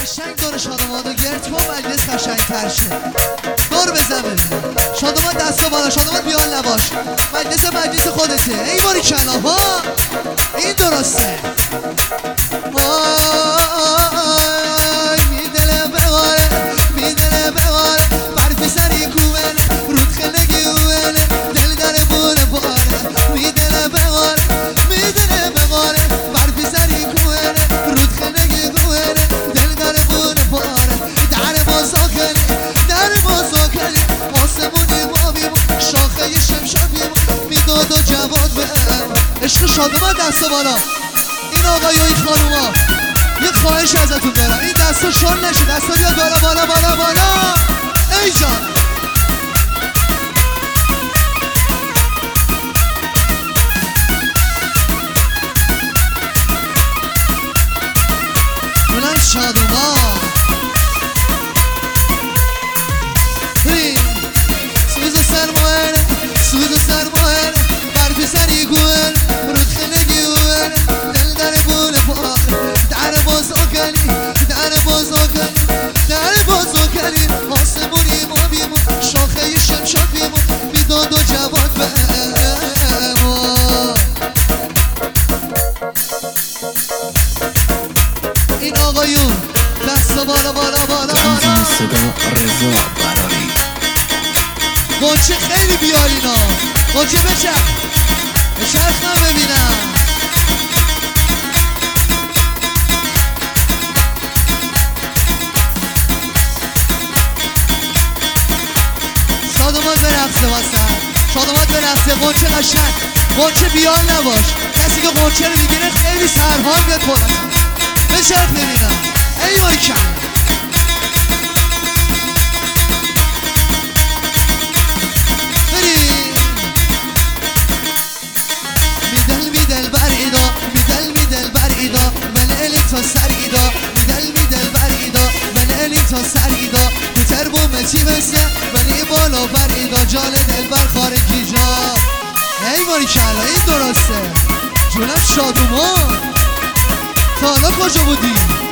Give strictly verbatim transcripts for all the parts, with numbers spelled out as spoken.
قشنگ دور شادمانو گرد کن مجلس قشنگ تر شه. دور بزن ببین شادمان دستا بالا، شادمان بیان نباش، مجلس مجلس خودته. ای باری کلا ها این درسته. وای میدله بغاره میدله بغاره برفی سری کومن رود خلقی اومن دل داره بونه باره میدله بغاره میدله بغاره برفی سری کومن رود خلقی اومن دل داره بونه باره در بازا کلی در بازا کلی آسمونی ما بیمون شاخه شمشاد بیمون میداد و جواد به عشق شادمان دست بالا. این آقای و این خانوما یه خواهش ازتون دارم، این دستا شل نشه، دستا بیاد بالا بالا بالا بالا. ای جان اونم شادوما سوز سرمایه سوز سرمایه برفی سری گوهر رود خلقی اوهر دل در بونه پار در بازا کلی در بازا کلی در بازا کلی آسمونی ما بیمون شاخه شمشاد بیمون بیداد و جواد به این آقایون دست بالا بالا بالا بالا. صدا رضا براری گنچه خیلی بیارینا گنچه بچخ بچخ من ببینم. شادمات برقصه واسن شادمات برقصه گنچه قشنگ گنچه بیان نباش، کسی که گنچه رو میگیره خیلی سرحال بیاد کنه بچخ ببینم. ای باری کن میدل میدل بر ایدا میدل میدل بر ایدا مللی تا سر ایدا میدل میدل بر ایدا مللی تا سر ایدا تو تربومتی بسه ولی بالا بر ایدا جال دل بر خارجی جا. ای باری کلا این درسته جونم شادومان. تا حالا کجا بودی؟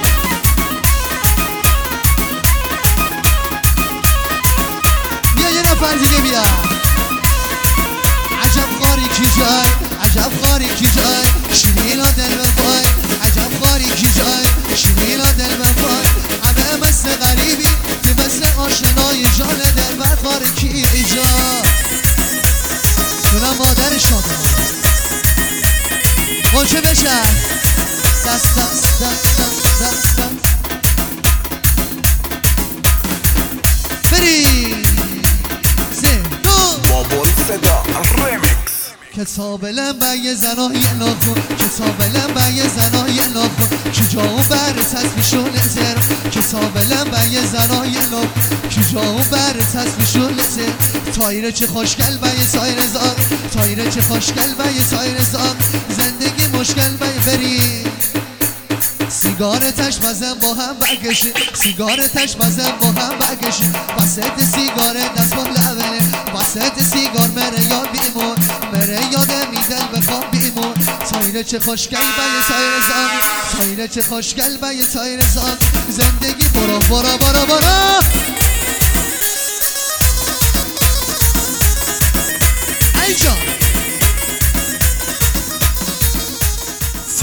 بیا یه نفر دیگه بیا. عجب خاری کی جای عجب خاری کی جای شمیلا دل بپای عجب خاری کی جای شمیلا دل بپای همه مثل غریبی که مثل آشنای جان دل بر خاری کی ایجا. کنم مادر شاده گنچه بشن دست دست دست دست دست دست بریم زندو بابول صدا ریمیکس. کتاب لنبه زنای ناخون کتاب لنبه زنای ناخون کی جاو بر تصفیشون لتر کتاب لنبه زنای ناخون کی جاو بر تصفیشون لتر تایره چه خوشگل به یه سایر زاغ تایره چه خوشگل به یه سایر زاغ زندگی مشکل به بریم سیگار تش بزن با هم بکشیم سیگار تش بزن با هم بکشیم وسط سیگار دست با لبنه وسط سیگار مره یاد بیمون مره یاد میدل بخواب بیمون تایره چه خوشگل به یه سایر زاغ تایره چه خوشگل به یه سایر زاغ زندگی برو برو برو برو. ای جان